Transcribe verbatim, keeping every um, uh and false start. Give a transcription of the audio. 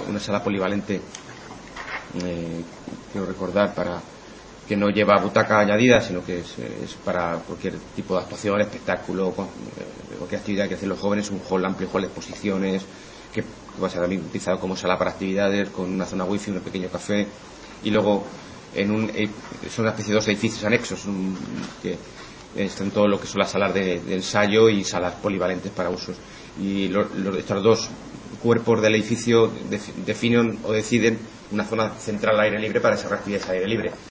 una sala polivalente, eh, quiero recordar, para que no lleva butaca añadida, sino que es, es para cualquier tipo de actuación, espectáculo, cualquier actividad que hacen los jóvenes. Un hall amplio, hall de exposiciones, que va a ser también utilizado como sala para actividades, con una zona wifi, un pequeño café, y luego en un, son una especie de dos edificios anexos, un, que están todo lo que son las salas de, de ensayo y salas polivalentes para usos. Y lo, lo, estos dos cuerpos del edificio definen o deciden una zona central al aire libre para desarrollar actividades al aire libre.